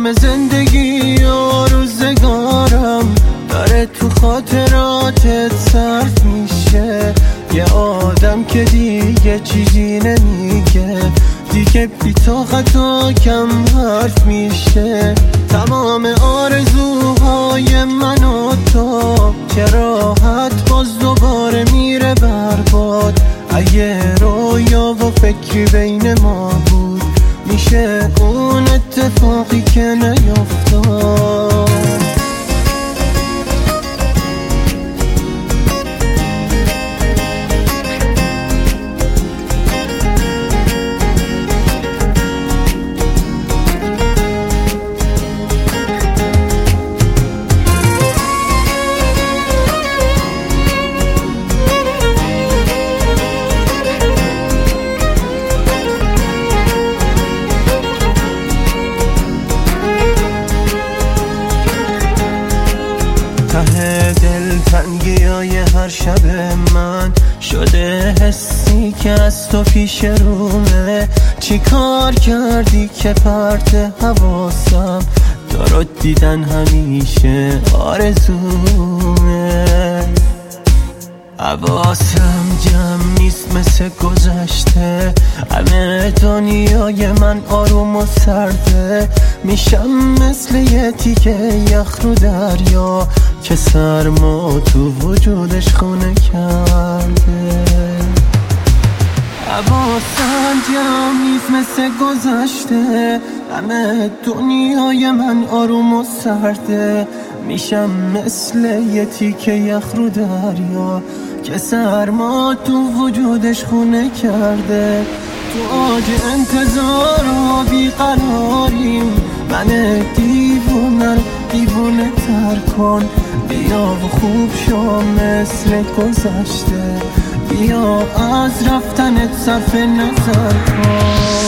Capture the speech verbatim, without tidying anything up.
تمام زندگی و روزگارم داره تو خاطراتت صرف میشه. یه آدم که دیگه چیزی نمیگه، دیگه بی طاقت و کم حرف میشه. تمام آرزوهای من و تو که راحت باز دوباره میره برباد. اگه رویا و فکری بین ما بود، میشه اون اتفاقی که نیفتاد. ته دل تنگی های هر شب من شده حسی که از تو پیش رومه. چی کار کردی که پرت حواسم تو دیدن همیشه آرزومه. حواسم جمع نیست مثل گذشته، همه دنیای من آروم و سرده. میشم مثل یه تیکه یخ رو دریا که سرما تو وجودش خونه کرده. حواسم جمع نیست مثل گذشته، همه دنیای من آروم و سرده. میشم مثل یه تیکه یخ رو دریا که سرما تو وجودش خونه کرده. تو آج انتظار و بیقراریم، من دیوونه رو دیوونه تر کن. بیا و خوب شو مثل گذشته، بیا از رفتنت صرف نظر کن.